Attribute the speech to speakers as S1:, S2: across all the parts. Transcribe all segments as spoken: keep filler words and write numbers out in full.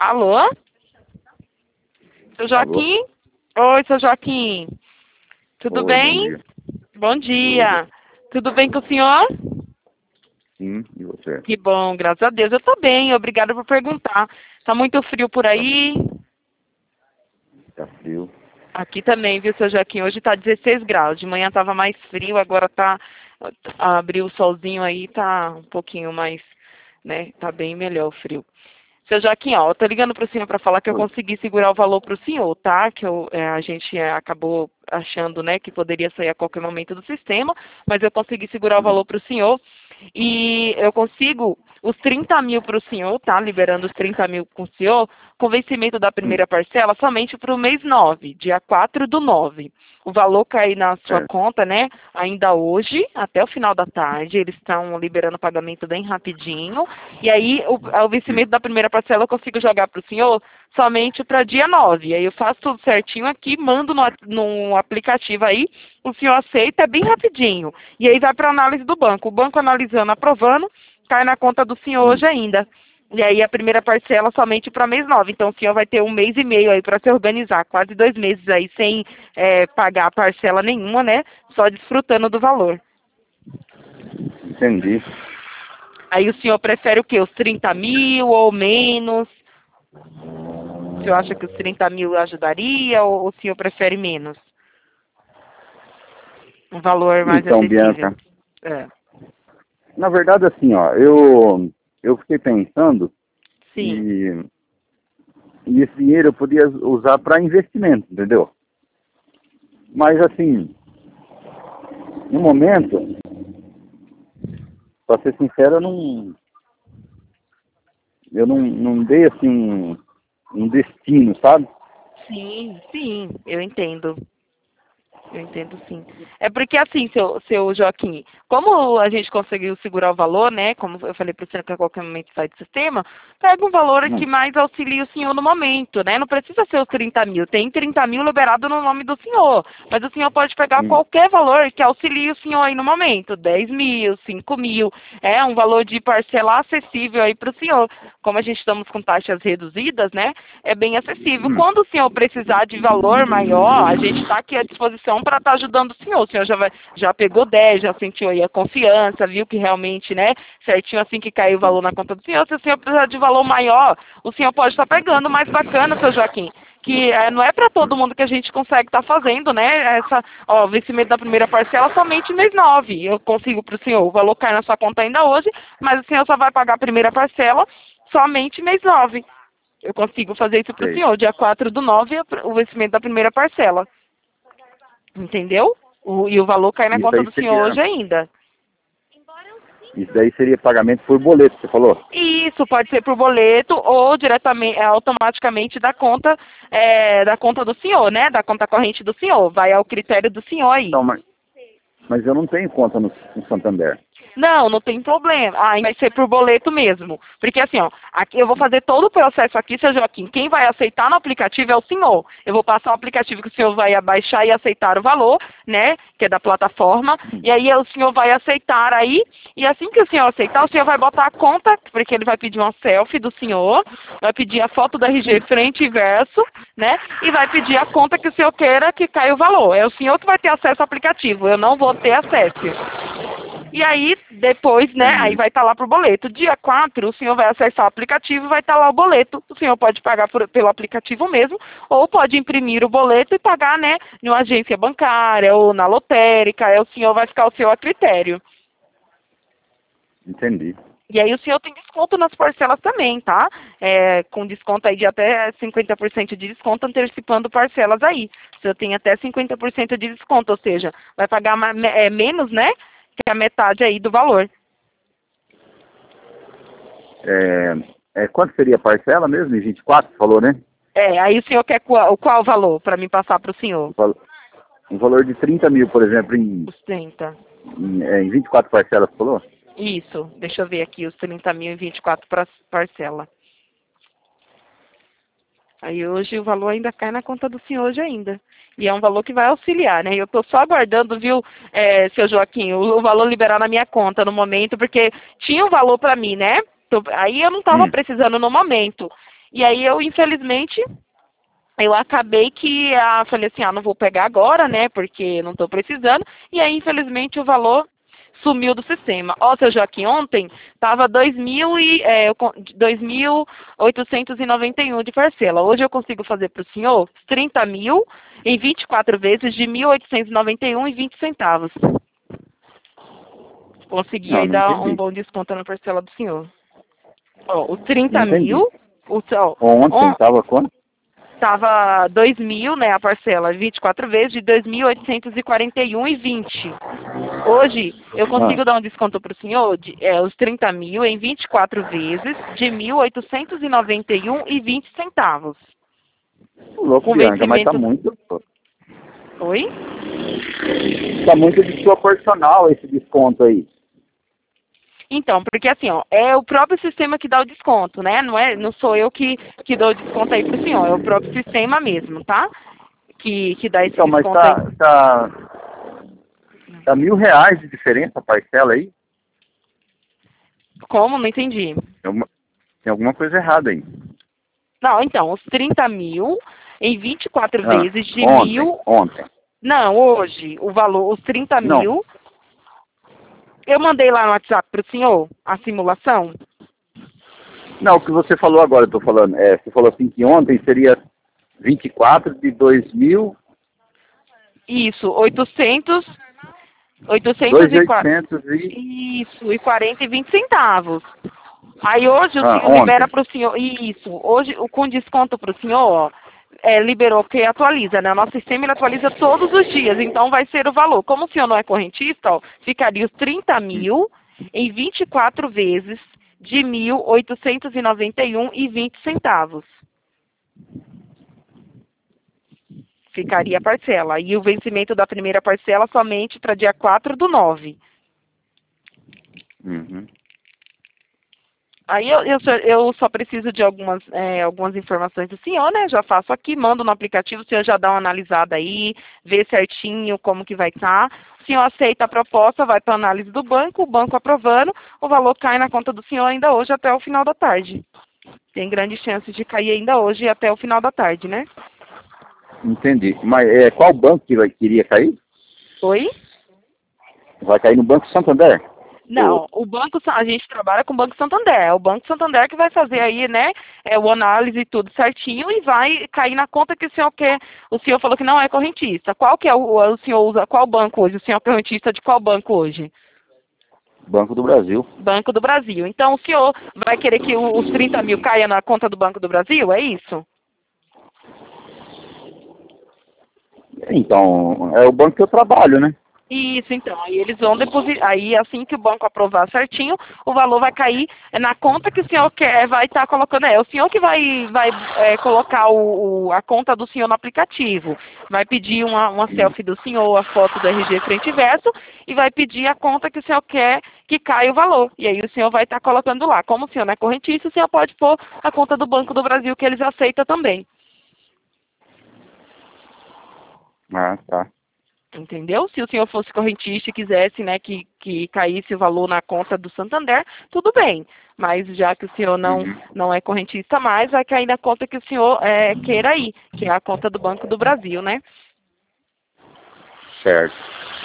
S1: Alô? Seu Joaquim? Alô? Oi, seu Joaquim. Tudo
S2: Oi,
S1: bem?
S2: bom dia.
S1: Bom dia. Tudo. Tudo bem com o senhor?
S2: Sim, e você?
S1: Que bom, graças a Deus. Eu tô bem, obrigada por perguntar. Tá muito frio por aí?
S2: Tá frio.
S1: Aqui também, viu, seu Joaquim? Hoje tá dezesseis graus. De manhã tava mais frio, agora tá... Abriu o solzinho aí, tá um pouquinho mais, né? Tá bem melhor o frio. Seu Joaquim, ó, eu tô ligando pro senhor para falar que eu
S2: Oi.
S1: consegui segurar o valor pro senhor, tá? Que eu, é, a gente é, acabou achando, né, que poderia sair a qualquer momento do sistema, mas eu consegui segurar o
S2: Hum,
S1: valor pro senhor. E eu consigo os trinta mil pro senhor, tá? Liberando os trinta mil com o senhor, com vencimento da
S2: hum,
S1: primeira parcela somente pro mês nove, dia quatro do nove. O valor cai na sua
S2: certo.
S1: conta, né, ainda hoje, até o final da tarde. Eles estão liberando o pagamento bem rapidinho. E aí, o, o
S2: Hum,
S1: vencimento da primeira parcela eu consigo jogar para o senhor somente para dia nove. Aí eu faço tudo certinho aqui, mando no, no aplicativo aí, o senhor aceita, é bem rapidinho. E aí vai para análise do banco. O banco analisando, aprovando, cai na conta do senhor
S2: hum.
S1: hoje ainda. E aí a primeira parcela somente para mês nove. Então o senhor vai ter um mês e meio aí para se organizar, quase dois meses aí sem é, pagar parcela nenhuma, né? Só desfrutando do valor.
S2: Entendi.
S1: Aí o senhor prefere o quê? Os trinta mil ou menos? O senhor acha que os trinta mil ajudaria ou o senhor prefere menos? Um valor mais
S2: Então,
S1: acessível.
S2: Bianca,
S1: É.
S2: na verdade, assim, ó, eu, eu fiquei pensando
S1: Sim,
S2: e, e esse dinheiro eu podia usar para investimento, entendeu? Mas, assim, no momento, para ser sincero, eu não, eu não, não dei, assim, um, um destino, sabe?
S1: sim, sim, eu entendo. Eu entendo sim. É porque assim, seu, seu Joaquim, como a gente conseguiu segurar o valor, né? Como eu falei para o senhor que a qualquer momento sai do sistema, pega um valor que
S2: Hum,
S1: mais auxilie o senhor no momento, né? Não precisa ser os trinta mil. Tem trinta mil liberado no nome do senhor. Mas o senhor pode pegar
S2: hum,
S1: qualquer valor que auxilie o senhor aí no momento. dez mil, cinco mil. É um valor de parcela acessível aí para o senhor. Como a gente estamos com taxas reduzidas, né? É bem acessível.
S2: hum.
S1: Quando o senhor precisar de valor maior, a gente está aqui à disposição para estar ajudando o senhor. O senhor já, vai, já pegou dez, já sentiu aí a confiança, viu que realmente, né, certinho assim que caiu o valor na conta do senhor. Se o senhor precisar de valor maior, o senhor pode estar pegando mais bacana, seu Joaquim. Que é, não é para todo mundo que a gente consegue estar fazendo, né? Essa, ó, o vencimento da primeira parcela somente mês nove. Eu consigo para o senhor. O valor cai na sua conta ainda hoje, mas o senhor só vai pagar a primeira parcela somente mês nove. Eu consigo fazer isso para o
S2: Sei.
S1: senhor. Dia quatro do nove, o vencimento da primeira parcela. Entendeu? O, e o valor cai na
S2: Isso
S1: conta
S2: aí
S1: do senhor
S2: seria,
S1: hoje ainda.
S2: isso daí seria pagamento por boleto, você falou?
S1: E isso pode ser por boleto ou diretamente, é, automaticamente da conta, é, da conta do senhor, né? Da conta corrente do senhor. Vai ao critério do senhor aí.
S2: Então, mas, mas eu não tenho conta no, no Santander.
S1: Não, não tem problema. Ah, vai ser por boleto mesmo. Porque assim, ó, aqui eu vou fazer todo o processo aqui, seu Joaquim. Quem vai aceitar no aplicativo é o senhor. Eu vou passar o aplicativo que o senhor vai abaixar e aceitar o valor, né? Que é da plataforma. E aí o senhor vai aceitar aí. E assim que o senhor aceitar, o senhor vai botar a conta, porque ele vai pedir uma selfie do senhor, vai pedir a foto da R G frente e verso, né? E vai pedir a conta que o senhor queira que caia o valor. É o senhor que vai ter acesso ao aplicativo. Eu não vou ter acesso. E aí, depois, né, aí
S2: Entendi.
S1: vai estar lá pro boleto. Dia quatro, o senhor vai acessar o aplicativo e vai estar lá o boleto. O senhor pode pagar por, pelo aplicativo mesmo, ou pode imprimir o boleto e pagar, né, em uma agência bancária ou na lotérica. Aí o senhor vai ficar o seu a critério.
S2: Entendi.
S1: E aí o senhor tem desconto nas parcelas também, tá? É, com desconto aí de até cinquenta por cento de desconto, antecipando parcelas aí. O senhor tem até cinquenta por cento de desconto, ou seja, vai pagar ma- me- é, menos, né? Que a metade aí do valor.
S2: É, é, quanto seria a parcela mesmo? Em vinte e quatro, você falou, né?
S1: É, aí o senhor quer qual, qual valor para me passar para o senhor?
S2: Um val- um valor de trinta mil, por exemplo, em,
S1: Os trinta.
S2: em, é, em vinte e quatro parcelas, você falou?
S1: Isso, deixa eu ver aqui, os trinta mil e vinte e quatro pra- parcela. Aí hoje o valor ainda cai na conta do senhor hoje ainda. E é um valor que vai auxiliar, né? Eu estou só aguardando, viu, é, seu Joaquim, o, o valor liberar na minha conta no momento, porque tinha um valor para mim, né? Tô- aí eu não estava
S2: Hum,
S1: precisando no momento. E aí eu, infelizmente, eu acabei que, ah, falei assim, ah, não vou pegar agora, né, porque não estou precisando. E aí, infelizmente, o valor sumiu do sistema. Ó, seu Joaquim, ontem estava dois mil e, é, dois mil oitocentos e noventa e um de parcela. Hoje eu consigo fazer para o senhor trinta mil em vinte e quatro vezes de mil oitocentos e noventa e um e vinte centavos. Consegui
S2: Não,
S1: aí
S2: não
S1: dar um
S2: entendi.
S1: bom desconto na parcela do senhor. Ó, o
S2: Não
S1: trinta
S2: entendi.
S1: mil, o, ó,
S2: Ontem
S1: on,
S2: estava quanto?
S1: Tava dois mil, né, a parcela, vinte e quatro vezes de dois mil oitocentos e quarenta e um e vinte. Hoje eu
S2: Ah,
S1: consigo dar um desconto para o senhor de é, os trinta mil em vinte e quatro vezes de mil oitocentos e noventa e um e vinte centavos.
S2: ô louco,
S1: Com
S2: Bianca, mas tá
S1: vencimento.
S2: muito.
S1: Oi?
S2: Tá muito desproporcional esse desconto aí.
S1: Então, porque assim, ó, é o próprio sistema que dá o desconto, né? Não é, não sou eu que, que dou o desconto aí pro senhor, é o próprio sistema mesmo, tá? Que, que dá esse
S2: Então, mas
S1: desconto aí.
S2: tá, tá, tá mil reais de diferença a parcela aí?
S1: Como? Não entendi.
S2: Tem alguma, tem alguma coisa errada aí.
S1: Não, então, os trinta mil em vinte e quatro
S2: Ah,
S1: vezes de
S2: ontem,
S1: mil.
S2: ontem.
S1: Não, hoje, o valor, os trinta
S2: Não,
S1: mil. Eu mandei lá no WhatsApp para o senhor a simulação.
S2: não, o que você falou agora, eu tô falando, é, você falou assim que ontem seria vinte e quatro de dois mil,
S1: Isso, oitocentos, oitocentos
S2: dois mil
S1: e
S2: e
S1: quatro.
S2: oitocentos e...
S1: Isso, e quarenta e vinte centavos. Aí hoje o
S2: Ah,
S1: senhor libera
S2: ontem.
S1: para o senhor. Isso, hoje o com desconto para o senhor, ó, é, liberou, porque atualiza, né? Nosso sistema ele atualiza todos os dias, então vai ser o valor. Como o senhor não é correntista, ó, ficaria os trinta mil em vinte e quatro vezes de mil oitocentos e noventa e um e vinte centavos. Ficaria a parcela. E o vencimento da primeira parcela somente para dia quatro do nove.
S2: Uhum.
S1: Aí eu, eu, só, eu só preciso de algumas, é, algumas informações do senhor, né? Já faço aqui, mando no aplicativo, o senhor já dá uma analisada aí, vê certinho como que vai estar. O senhor aceita a proposta, vai para análise do banco, o banco aprovando, o valor cai na conta do senhor ainda hoje até o final da tarde. Tem grande chance de cair ainda hoje até o final da tarde, né?
S2: Entendi. Mas é, qual banco que vai, queria cair?
S1: Oi?
S2: Vai cair no Banco Santander? Ou
S1: Não, o banco, a gente trabalha com o Banco Santander. É o Banco Santander que vai fazer aí, né, é, o análise e tudo certinho e vai cair na conta que o senhor quer. O senhor falou que não é correntista. Qual que é o, o senhor usa, qual banco hoje? O senhor é correntista de qual banco hoje?
S2: Banco do Brasil?
S1: Banco do Brasil. Então o senhor vai querer que o- os trinta mil caia na conta do Banco do Brasil? É isso?
S2: Então, é o banco que eu trabalho, né?
S1: Isso, então. Aí eles vão depositar. Aí, assim que o banco aprovar certinho, o valor vai cair na conta que o senhor quer, vai estar colocando. É o senhor que vai, vai é, colocar o, o- a conta do senhor no aplicativo. Vai pedir uma, uma selfie do senhor, a foto do R G frente e verso, e vai pedir a conta que o senhor quer que caia o valor. E aí o senhor vai estar colocando lá. Como o senhor não é correntista, o senhor pode pôr a conta do Banco do Brasil, que eles aceitam também.
S2: Ah, tá.
S1: Entendeu? Se o senhor fosse correntista e quisesse, né, que, que caísse o valor na conta do Santander, tudo bem. Mas já que o senhor não,
S2: Uhum.
S1: não é correntista mais, vai cair na conta que o senhor é, queira ir, que é a conta do Banco do Brasil, né?
S2: Certo.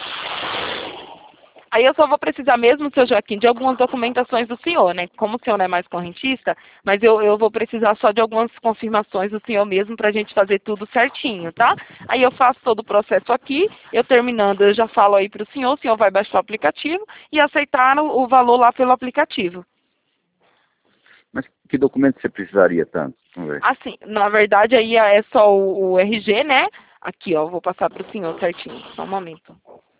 S1: Aí eu só vou precisar mesmo, seu Joaquim, de algumas documentações do senhor, né? Como o senhor não é mais correntista, mas eu, eu vou precisar só de algumas confirmações do senhor mesmo para a gente fazer tudo certinho, tá? Aí eu faço todo o processo aqui, eu terminando, eu já falo aí para o senhor, o senhor vai baixar o aplicativo e aceitar o, o valor lá pelo aplicativo.
S2: Mas que documento você precisaria tanto? Vamos ver.
S1: Assim, na verdade aí é só o, o R G, né? Aqui, ó, vou passar para o senhor certinho, só um momento.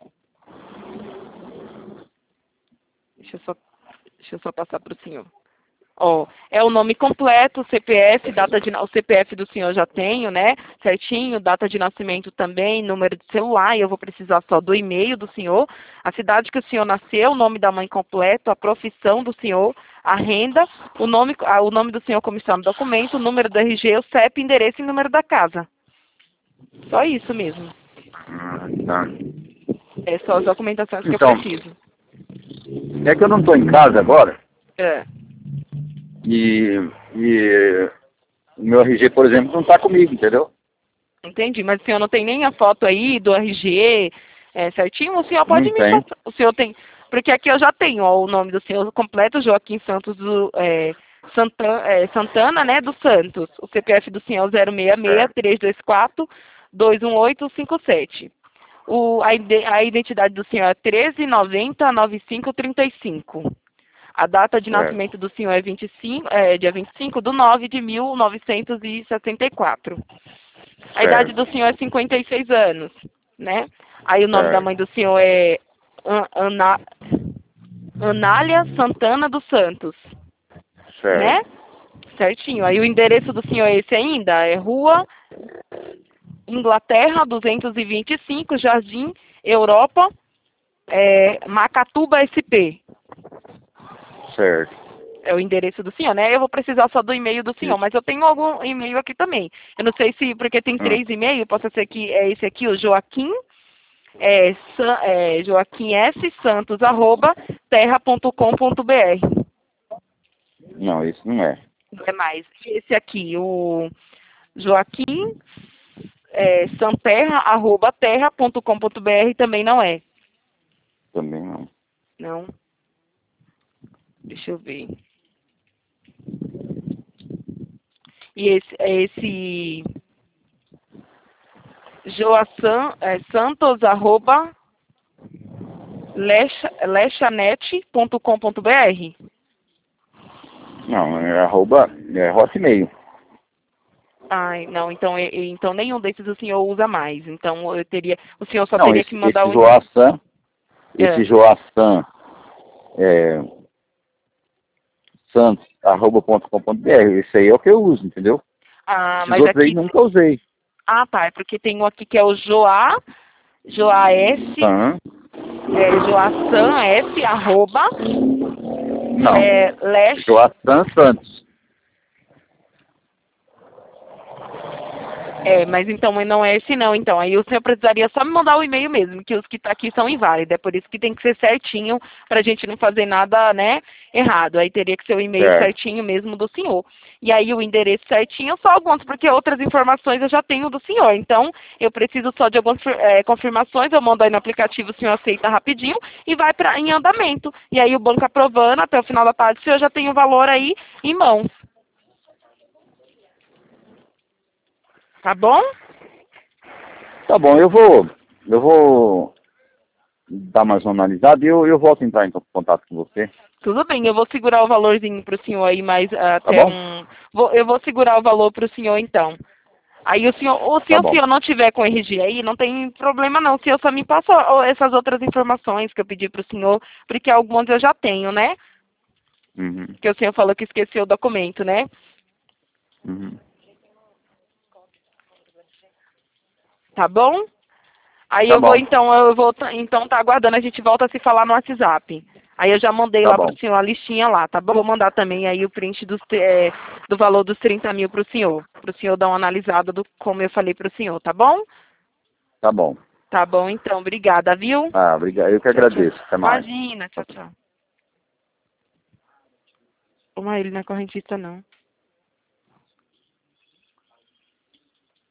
S1: Deixa eu só, deixa eu só passar para o senhor. Ó, é o nome completo, C P F, data de, o C P F do senhor já tenho, né? Certinho, data de nascimento também, número de celular, e eu vou precisar só do e-mail do senhor, a cidade que o senhor nasceu, o nome da mãe completo, a profissão do senhor, a renda, o nome, ah, o nome do senhor como está no documento, o número do R G, o C E P, endereço e número da casa. Só isso mesmo.
S2: Ah, tá.
S1: É só as documentações que eu
S2: Então,
S1: preciso.
S2: é que eu não estou em casa agora
S1: É.
S2: e, e o meu R G, por exemplo, não está comigo, entendeu?
S1: Entendi, mas o senhor não tem nem a foto aí do R G é, certinho? O senhor pode
S2: Não
S1: me
S2: tem.
S1: passar. O senhor tem. Porque aqui eu já tenho ó, o nome do senhor completo, Joaquim Santos do, é, Santana, é, Santana, né, dos Santos. O C P F do senhor é zero seis seis, três dois quatro, dois um oito cinco sete. O, a, ide- a identidade do senhor é treze noventa, noventa e cinco trinta e cinco. A data de
S2: Certo.
S1: nascimento do senhor é, vinte e cinco, é dia vinte e cinco de nove de mil novecentos e sessenta e quatro. A idade
S2: Certo.
S1: do senhor é cinquenta e seis anos, né? Aí o nome da
S2: Certo.
S1: mãe do senhor é An- Ana, Anália Santana dos Santos, né?
S2: Certo.
S1: Certinho. Aí o endereço do senhor é esse ainda, é Rua Inglaterra duzentos e vinte e cinco, Jardim Europa, é, Macatuba S P.
S2: Certo.
S1: É o endereço do senhor, né? Eu vou precisar só do e-mail do senhor,
S2: Isso.
S1: mas eu tenho algum e-mail aqui também. Eu não sei se, porque tem
S2: Hum.
S1: três e-mails, pode ser que é esse aqui, o Joaquim, é, San, é, Joaquim S. Santos, arroba, terra ponto com ponto br.
S2: Não, isso não é.
S1: Não é mais. Esse aqui, o Joaquim é, Santerra, arroba, terra ponto com ponto br também não é.
S2: Também não.
S1: Não. Deixa eu ver. E esse, esse Joaçan, é, Santos, arroba, lecha, lechanet ponto com ponto br.
S2: Não, é arroba, é hotmail.
S1: Ai, não, então, e- e- então nenhum desses o senhor usa mais. Então eu teria, o senhor só
S2: Não,
S1: teria
S2: esse,
S1: que mandar
S2: esse
S1: o
S2: Joaçan, esse
S1: é.
S2: Joaçan, é, santos, arroba ponto com ponto br, esse aí é o que eu uso, entendeu?
S1: Ah,
S2: Esses
S1: mas
S2: outros aí
S1: aqui,
S2: nunca usei.
S1: ah, tá, é porque tem um aqui que é o Joá, Joá S,
S2: Hã?
S1: é, Joaçan S, arroba,
S2: Não,
S1: é, lesh,
S2: Joaçan Santos.
S1: é, mas então não é esse não, então. Aí o senhor precisaria só me mandar o e-mail mesmo, que os que tá aqui são inválidos. É por isso que tem que ser certinho, pra gente não fazer nada, né, errado. Aí teria que ser o e-mail
S2: Certo.
S1: certinho mesmo do senhor. E aí o endereço certinho, só alguns, porque outras informações eu já tenho do senhor. Então, eu preciso só de algumas é, confirmações, eu mando aí no aplicativo, o senhor aceita rapidinho e vai pra, em andamento. E aí o banco aprovando, até o final da tarde, o senhor já tem o valor aí em mãos. Tá bom?
S2: Tá bom, eu vou, eu vou dar mais uma analisada e eu, eu volto a entrar em contato com você.
S1: Tudo bem, eu vou segurar o valorzinho para o senhor aí, mais ah,
S2: Tá
S1: até
S2: bom?
S1: um. Vou, eu vou segurar o valor para o senhor então. Aí o senhor, ou se
S2: Tá
S1: o
S2: bom.
S1: senhor não tiver com R G aí, não tem problema não. O senhor só me passa ó, essas outras informações que eu pedi para o senhor, porque algumas eu já tenho, né?
S2: Uhum.
S1: Que o senhor falou que esqueceu o documento, né?
S2: Uhum.
S1: Tá bom? Aí
S2: Tá
S1: eu vou
S2: bom,
S1: então, eu vou t- então tá aguardando, a gente volta a se falar no WhatsApp. Aí eu já mandei
S2: tá
S1: lá pro
S2: bom,
S1: senhor a listinha lá, tá bom? Vou mandar também aí o print dos, te- eh, do valor dos trinta mil pro senhor. Pro senhor dar uma analisada do como eu falei pro senhor, tá bom?
S2: tá bom.
S1: Tá bom então, obrigada, viu?
S2: Ah, obrigado. Eu que
S1: Tchau, tchau.
S2: agradeço. Até mais.
S1: Imagina, tchau, tchau. Ô, mas ele não é correntista não.